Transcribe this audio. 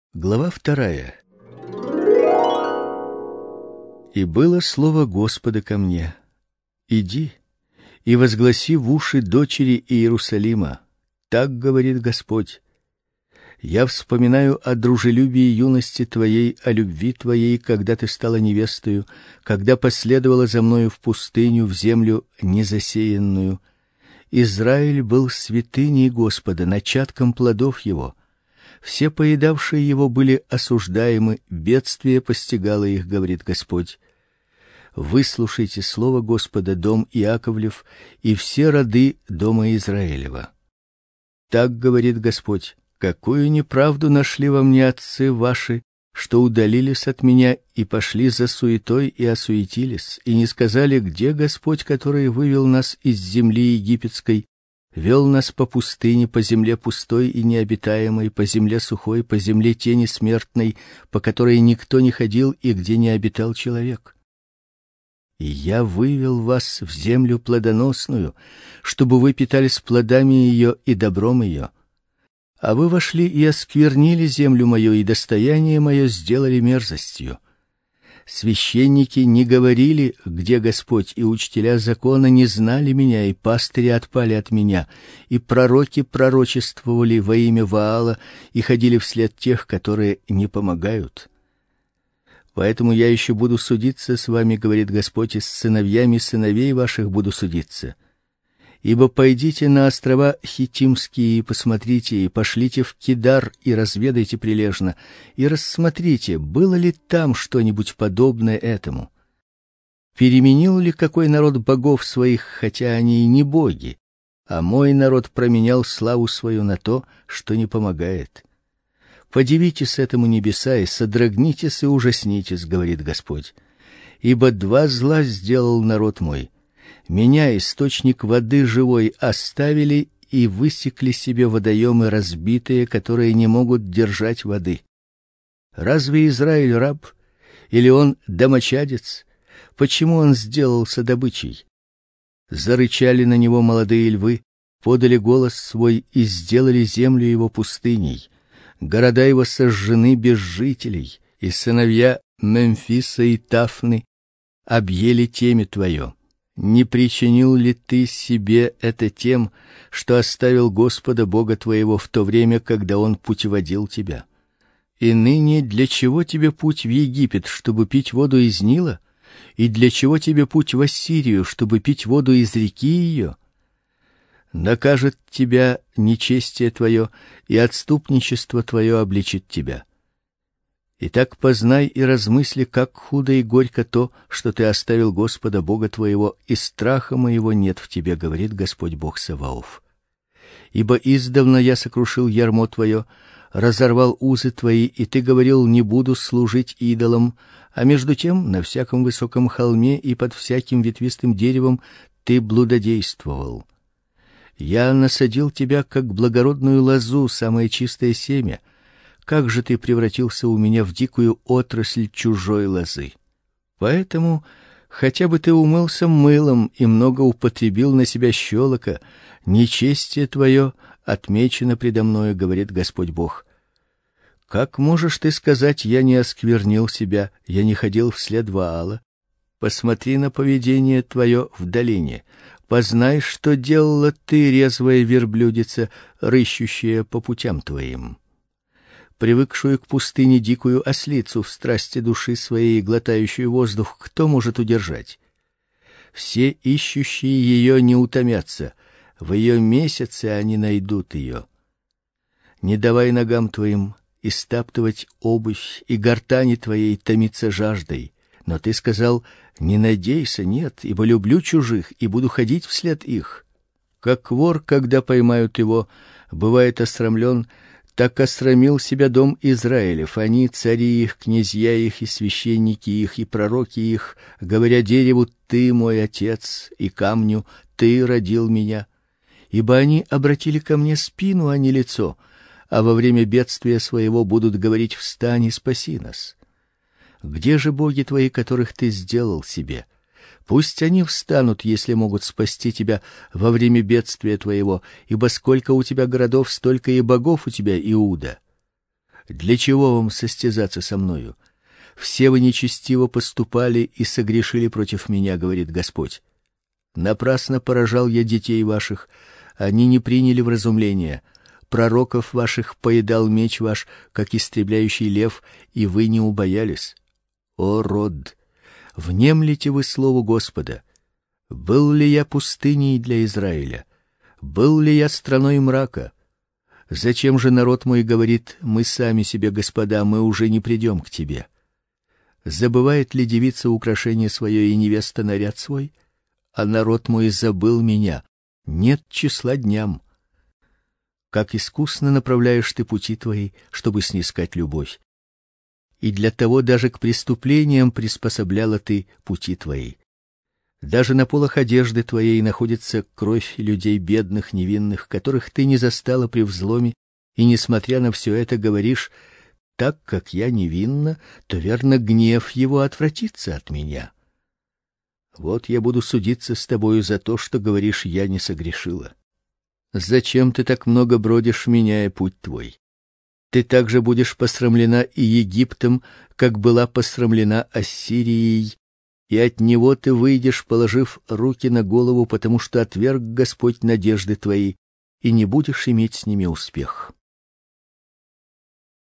Глава 2. И было слово Господа ко мне: иди и возгласи в уши дочери Иерусалима. Так говорит Господь: я вспоминаю о дружелюбии юности твоей, о любви твоей, когда ты стала невестою, когда последовала за мною в пустыню, в землю незасеянную. Израиль был святыней Господа, начатком плодов его. Все поедавшие его были осуждаемы, бедствие постигало их, говорит Господь. Выслушайте слово Господа, дом Иаковлев, и все роды дома Израилева. Так говорит Господь: какую неправду нашли во мне отцы ваши, что удалились от меня и пошли за суетой и осуетились, и не сказали, где Господь, который вывел нас из земли египетской, вел нас по пустыне, по земле пустой и необитаемой, по земле сухой, по земле тени смертной, по которой никто не ходил и где не обитал человек. И я вывел вас в землю плодоносную, чтобы вы питались плодами ее и добром ее. А вы вошли и осквернили землю мою, и достояние мое сделали мерзостью. Священники не говорили, где Господь, и учителя закона не знали меня, и пастыри отпали от меня, и пророки пророчествовали во имя Ваала и ходили вслед тех, которые не помогают. Поэтому я еще буду судиться с вами, говорит Господь, и с сыновьями сыновей ваших буду судиться. Ибо пойдите на острова Хитимские и посмотрите, и пошлите в Кидар и разведайте прилежно, и рассмотрите, было ли там что-нибудь подобное этому. Переменил ли какой народ богов своих, хотя они и не боги, а мой народ променял славу свою на то, что не помогает. Подивитесь этому небеса и содрогнитесь и ужаснитесь, говорит Господь. Ибо два зла сделал народ мой. Меня, источник воды живой, оставили и высекли себе водоемы разбитые, которые не могут держать воды. Разве Израиль раб, или он домочадец? Почему он сделался добычей? Зарычали на него молодые львы, подали голос свой и сделали землю его пустыней. Города его сожжены без жителей, и сыновья Мемфиса и Тафны объели темя твое. Не причинил ли ты себе это тем, что оставил Господа Бога твоего в то время, когда Он путеводил тебя? И ныне для чего тебе путь в Египет, чтобы пить воду из Нила? И для чего тебе путь в Ассирию, чтобы пить воду из реки ее? Накажет тебя нечестие твое, и отступничество твое обличит тебя. Итак, познай и размысли, как худо и горько то, что ты оставил Господа Бога твоего, и страха моего нет в тебе, говорит Господь Бог Саваоф. Ибо издавна я сокрушил ярмо твое, разорвал узы твои, и ты говорил: не буду служить идолам, а между тем на всяком высоком холме и под всяким ветвистым деревом ты блудодействовал. Я насадил тебя, как благородную лозу, самое чистое семя. Как же ты превратился у меня в дикую отрасль чужой лозы? Поэтому, хотя бы ты умылся мылом и много употребил на себя щелока, нечестие твое отмечено предо мною, говорит Господь Бог. Как можешь ты сказать: я не осквернил себя, я не ходил вслед Ваала? Посмотри на поведение твое в долине, познай, что делала ты, резвая верблюдица, рыщущая по путям твоим. Привыкшую к пустыне дикую ослицу в страсти души своей, глотающую воздух, кто может удержать? Все ищущие ее не утомятся, в ее месяце они найдут ее. Не давай ногам твоим истаптывать обувь, и гортани твоей томиться жаждой. Но ты сказал: не надейся, нет, ибо люблю чужих и буду ходить вслед их. Как вор, когда поймают его, бывает осрамлен, так осрамил себя дом Израилев, они, цари их, князья их и священники их и пророки их, говоря дереву: ты мой отец, и камню: ты родил меня. Ибо они обратили ко мне спину, а не лицо, а во время бедствия своего будут говорить: встань и спаси нас. Где же боги твои, которых ты сделал себе? Пусть они встанут, если могут спасти тебя во время бедствия твоего, ибо сколько у тебя городов, столько и богов у тебя, Иуда. Для чего вам состязаться со мною? Все вы нечестиво поступали и согрешили против меня, говорит Господь. Напрасно поражал я детей ваших, они не приняли вразумления. Пророков ваших поедал меч ваш, как истребляющий лев, и вы не убоялись. О род, внемлите вы слову Господа. Был ли я пустыней для Израиля? Был ли я страной мрака? Зачем же народ мой говорит: мы сами себе господа, мы уже не придем к тебе? Забывает ли девица украшение свое и невеста наряд свой? А народ мой забыл меня, нет числа дням. Как искусно направляешь ты пути твои, чтобы снискать любовь. И для того даже к преступлениям приспособляла ты пути твои. Даже на полах одежды твоей находится кровь людей бедных, невинных, которых ты не застала при взломе, и, несмотря на все это, говоришь: так как я невинна, то, верно, гнев его отвратится от меня. Вот я буду судиться с тобою за то, что говоришь: я не согрешила. Зачем ты так много бродишь, меняя путь твой? Ты также будешь посрамлена и Египтом, как была посрамлена Ассирией, и от него ты выйдешь, положив руки на голову, потому что отверг Господь надежды твои, и не будешь иметь с ними успех.